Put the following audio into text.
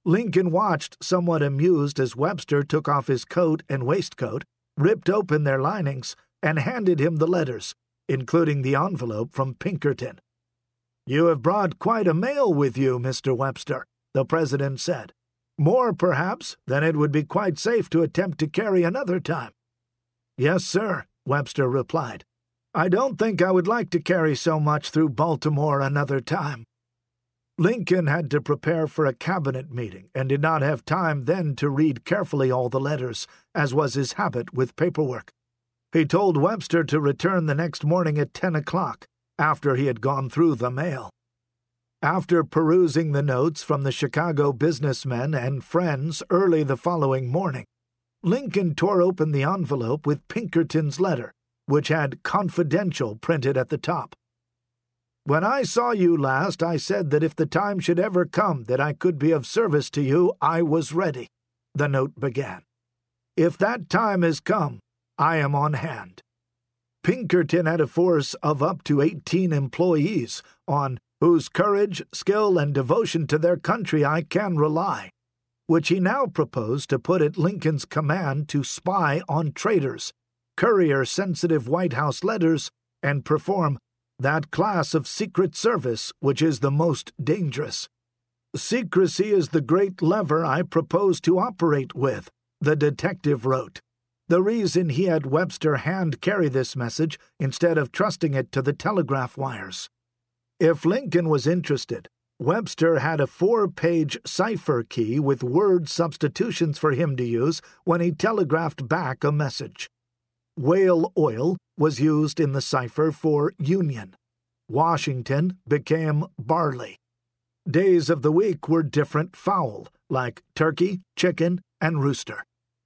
Lincoln watched somewhat amused as Webster took off his coat and waistcoat, ripped open their linings, and handed him the letters, including the envelope from Pinkerton. "You have brought quite a mail with you, Mr. Webster," the president said. "More, perhaps, than it would be quite safe to attempt to carry another time." "Yes, sir," Webster replied. "I don't think I would like to carry so much through Baltimore another time." Lincoln had to prepare for a cabinet meeting and did not have time then to read carefully all the letters, as was his habit with paperwork. He told Webster to return the next morning at 10 o'clock, after he had gone through the mail. After perusing the notes from the Chicago businessmen and friends early the following morning, Lincoln tore open the envelope with Pinkerton's letter, which had "Confidential" printed at the top. "When I saw you last, I said that if the time should ever come that I could be of service to you, I was ready," the note began. "If that time has come, I am on hand." Pinkerton had a force of up to 18 employees, on whose courage, skill, and devotion to their country I can rely, which he now proposed to put at Lincoln's command to spy on traitors, courier sensitive White House letters, and perform that class of secret service which is the most dangerous. "Secrecy is the great lever I propose to operate with," the detective wrote. The reason he had Webster hand carry this message instead of trusting it to the telegraph wires. If Lincoln was interested, Webster had a 4-page cipher key with word substitutions for him to use when he telegraphed back a message. Whale oil was used in the cipher for Union. Washington became barley. Days of the week were different fowl, like turkey, chicken, and rooster.